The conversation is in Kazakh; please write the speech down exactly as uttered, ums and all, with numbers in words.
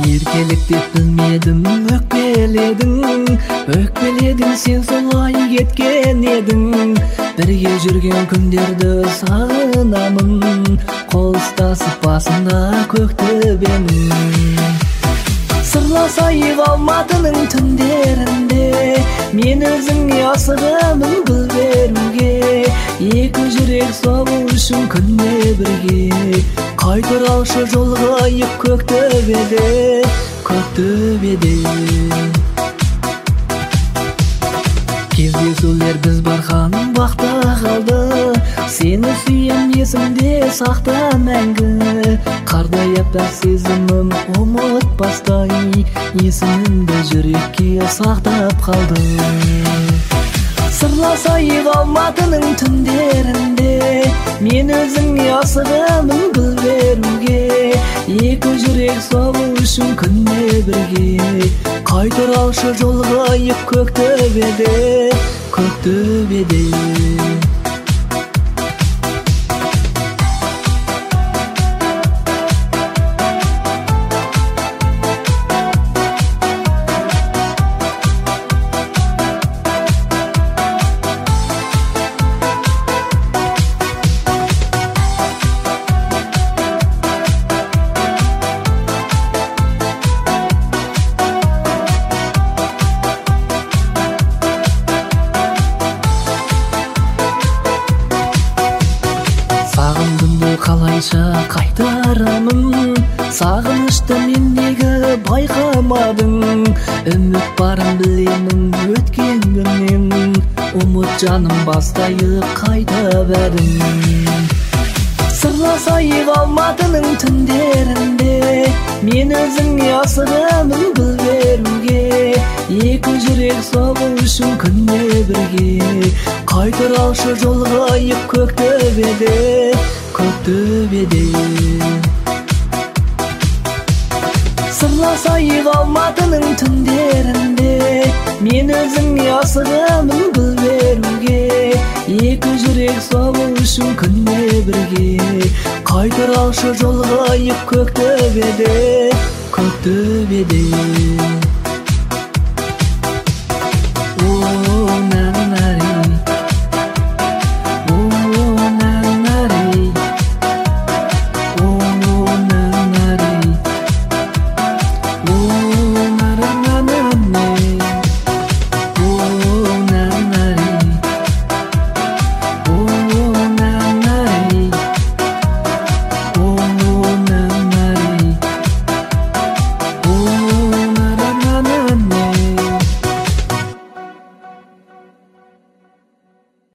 Еркелік деп білмедім, өкпеледің, өкпеледің, сен солай кеткен едің. Бірге жүрген күндерді сағынамын, қол ұстасып басында көктөбемін. Сырласайық алматының түндерінде, мен өзіңе асығамын гүл беруге. Екі жүрек соғу үшін күнде бірге, қайтараушы жолғайық көктөбеде, көктөбеде. Кездесулер біз барған бақта қалды, сені сүйем есімде сақта мәңгі. Қардай әппақ сезімім ұмытпастай, есімімді жүрекке сақтап қалды. Сырласайық алматының түндерінде, мен өзіңе асығамын гүл беруге. Екі жүрек соғу үшін күнде бірге, қайтараушы жолғайық көктөбеде, көктөбеде. Қалайша қайтарамын, сағынышты мендегі байқамадың. Үміт барын білемін өткен күннен, ұмыт жаным бастайық қайта бәрін. Сырласайық алматының түндерінде, мен өзіңе асығамын гүл беруге. Екі жүрек соғу үшін күнде бірге, қайтараушы жолғайық көктөбеде, көктөбеде. Сырласайық алматының түндерінде, мен өзіңе асығамын гүл беруге. Екі жүрек соғу үшін күнде бірге, қайтараушы жолғайық көктөбеде, көктөбеде.